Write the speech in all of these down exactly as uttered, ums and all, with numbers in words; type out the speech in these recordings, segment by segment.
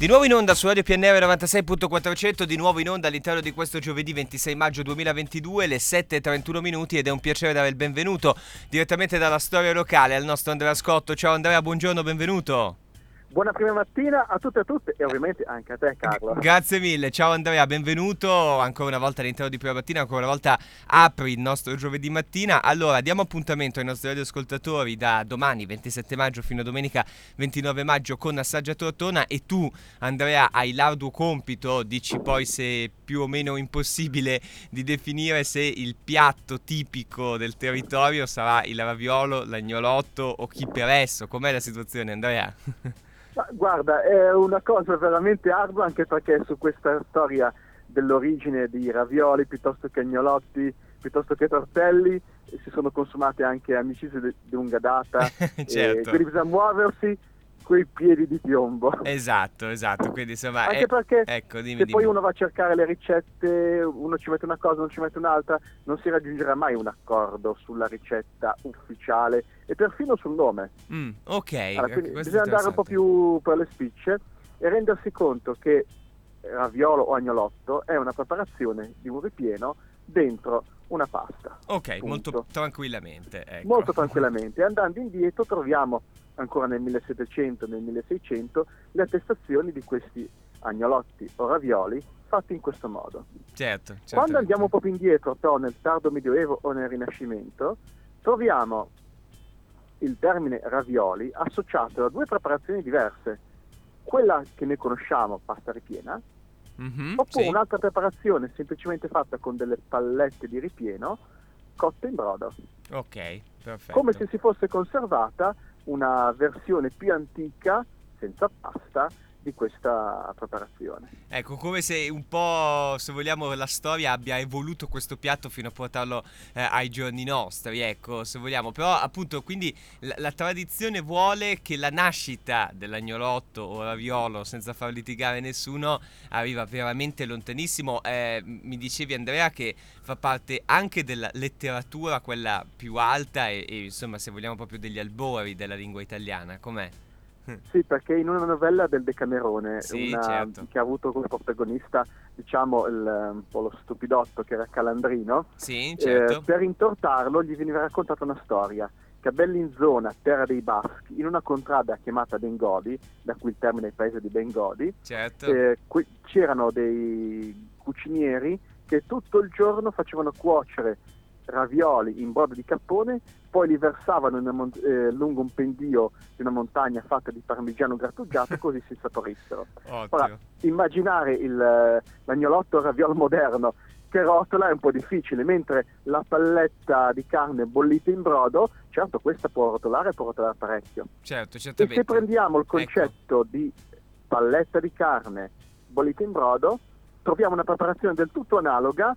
Di nuovo in onda su Radio P N R novantasei punto quattrocento, di nuovo in onda all'interno di questo giovedì ventisei maggio duemilaventidue, le sette e trentuno minuti, ed è un piacere dare il benvenuto direttamente dalla storia locale al nostro Andrea Scotto. Ciao Andrea, buongiorno, benvenuto. Buona prima mattina a tutte e a tutte e ovviamente anche a te, Carlo. G- grazie mille, ciao Andrea, benvenuto ancora una volta all'interno di Prima Mattina, ancora una volta apri il nostro giovedì mattina. Allora, diamo appuntamento ai nostri radioascoltatori da domani ventisette maggio fino a domenica ventinove maggio con Assaggia Tortona, e tu Andrea hai l'arduo compito, dici poi se più o meno impossibile, di definire se il piatto tipico del territorio sarà il raviolo, l'agnolotto o chi per esso. Com'è la situazione, Andrea? Ma guarda, è una cosa veramente ardua, anche perché su questa storia dell'origine di ravioli piuttosto che agnolotti, piuttosto che tortelli, si sono consumate anche amicizie di lunga data. Certo. E quindi bisogna muoversi coi piedi di piombo. Esatto, esatto, quindi insomma Anche è... perché ecco, dimmi, se dimmi. poi uno va a cercare le ricette, uno ci mette una cosa, uno ci mette un'altra, non si raggiungerà mai un accordo sulla ricetta ufficiale e perfino sul nome. Mm, ok, Allora, quindi questo bisogna è andare un po' più per le spicce e rendersi conto che raviolo o agnolotto è una preparazione di un ripieno dentro una pasta. Ok, punto. molto tranquillamente, ecco. Molto tranquillamente. E andando indietro troviamo ancora nel millesettecento, nel milleseicento, le attestazioni di questi agnolotti o ravioli fatti in questo modo. Certo, certo. Quando andiamo un po' più indietro, però nel tardo medioevo o nel Rinascimento, troviamo il termine ravioli associato a due preparazioni diverse. Quella che noi conosciamo, pasta ripiena, Mm-hmm, oppure sì. un'altra preparazione semplicemente fatta con delle pallette di ripieno cotte in brodo. Ok, perfetto. Come se si fosse conservata una versione più antica, senza pasta, di questa preparazione. Ecco, come se un po', se vogliamo, la storia abbia evoluto questo piatto fino a portarlo eh, ai giorni nostri, ecco, se vogliamo. Però appunto, quindi la, la tradizione vuole che la nascita dell'agnolotto o raviolo, senza far litigare nessuno, arriva veramente lontanissimo. Eh, mi dicevi, Andrea, che fa parte anche della letteratura, quella più alta e, e insomma, se vogliamo, proprio degli albori della lingua italiana. Com'è? Sì, perché in una novella del Decamerone, Sì, una, certo. che ha avuto come protagonista, diciamo, il, un po' lo stupidotto che era Calandrino, Sì, certo. eh, per intortarlo gli veniva raccontata una storia che a Bellinzona, terra dei Baschi, in una contrada chiamata Bengodi, da cui il termine paese di Bengodi, Certo. eh, qui, c'erano dei cucinieri che tutto il giorno facevano cuocere ravioli in brodo di cappone, poi li versavano in una mon- eh, lungo un pendio di una montagna fatta di parmigiano grattugiato, così si saporissero. Ottimo. Ora, immaginare il, l'agnolotto raviolo moderno che rotola è un po' difficile, mentre la palletta di carne bollita in brodo, certo, questa può rotolare, può rotolare parecchio. Certo, E certamente. se prendiamo il concetto ecco. di palletta di carne bollita in brodo, troviamo una preparazione del tutto analoga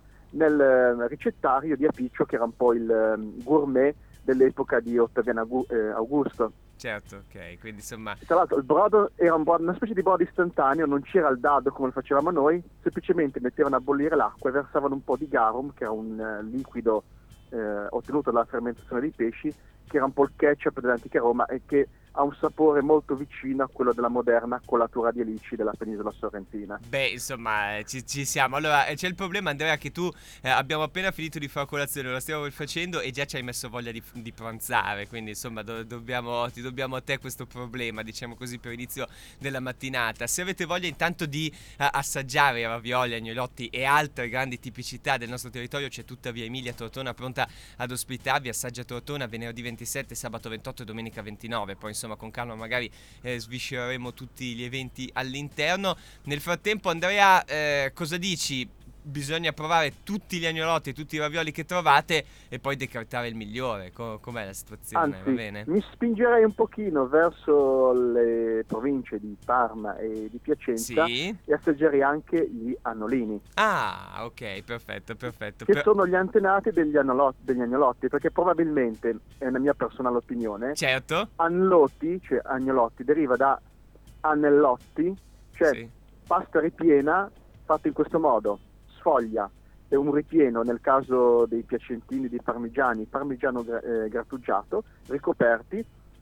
nel ricettario di Apiccio, che era un po' il gourmet dell'epoca di Ottaviano Augusto. Certo, ok, quindi insomma... Tra l'altro il brodo era un brodo, una specie di brodo istantaneo, non c'era il dado come lo facevamo noi, semplicemente mettevano a bollire l'acqua e versavano un po' di garum, che era un uh, liquido eh, ottenuto dalla fermentazione dei pesci, che era un po' il ketchup dell'antica Roma e che ha un sapore molto vicino a quello della moderna colatura di elici della penisola sorrentina. Beh, insomma, ci, ci siamo. Allora, c'è il problema, Andrea, che tu eh, abbiamo appena finito di fare colazione, lo stiamo facendo e già ci hai messo voglia di, di pranzare, quindi insomma do, dobbiamo, ti dobbiamo a te questo problema, diciamo così, per inizio della mattinata. Se avete voglia intanto di eh, assaggiare i ravioli, agnolotti e altre grandi tipicità del nostro territorio, c'è tutta via Emilia Tortona pronta ad ospitarvi. Assaggia Tortona venerdì ventisette, sabato ventotto e domenica ventinove, poi insomma con calma magari eh, sviscereremo tutti gli eventi all'interno. Nel frattempo, Andrea, eh, cosa dici? Bisogna provare tutti gli agnolotti e tutti i ravioli che trovate e poi decretare il migliore. Co- com'è la situazione? Anzi, va bene? Mi spingerei un pochino verso le province di Parma e di Piacenza, sì? E assaggerei anche gli annolini. Ah, ok, perfetto, perfetto. Che Per... sono gli antenati degli, annolotti, degli agnolotti, perché probabilmente, è una mia personale opinione, Certo. Annolotti, cioè agnolotti, deriva da annellotti, cioè sì. pasta ripiena fatta in questo modo, sfoglia e un ripieno, nel caso dei piacentini, dei parmigiani, parmigiano gra- eh, grattugiato, ricoperti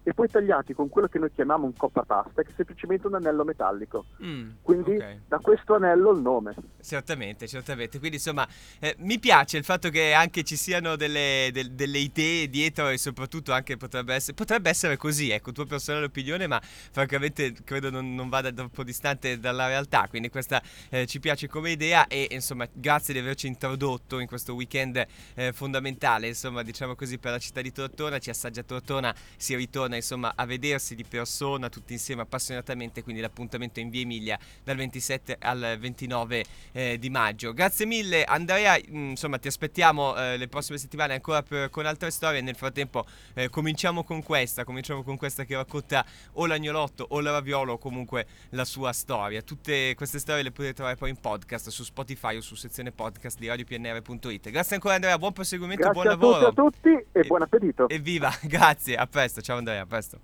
e poi tagliati con quello che noi chiamiamo un coppapasta, che è semplicemente un anello metallico. Mm, Quindi ok. da questo anello il nome. Certamente, certamente. Quindi insomma, eh, mi piace il fatto che anche ci siano delle, del- delle idee dietro e soprattutto anche potrebbe essere, potrebbe essere così, ecco, tua personale opinione, ma francamente credo non, non vada troppo distante dalla realtà. Quindi questa eh, ci piace come idea e insomma, grazie di averci introdotto in questo weekend eh, fondamentale, insomma, diciamo così, per la città di Tortona. Ci assaggia Tortona, si ritorna insomma a vedersi di persona tutti insieme appassionatamente, quindi l'appuntamento è in Via Emilia dal ventisette al ventinove eh, di maggio. Grazie mille Andrea, mm, insomma ti aspettiamo eh, le prossime settimane ancora per- con altre storie. Nel frattempo eh, cominciamo con questa, cominciamo con questa che racconta o l'agnolotto o il raviolo o comunque la sua storia. Tutte queste storie le potete trovare poi in podcast su Spotify o su sezione podcast di radio p n r punto it. Grazie ancora Andrea, buon proseguimento, Grazie buon a tutti lavoro a tutti e e, buon appetito. evviva, grazie, a presto, ciao Andrea, a presto.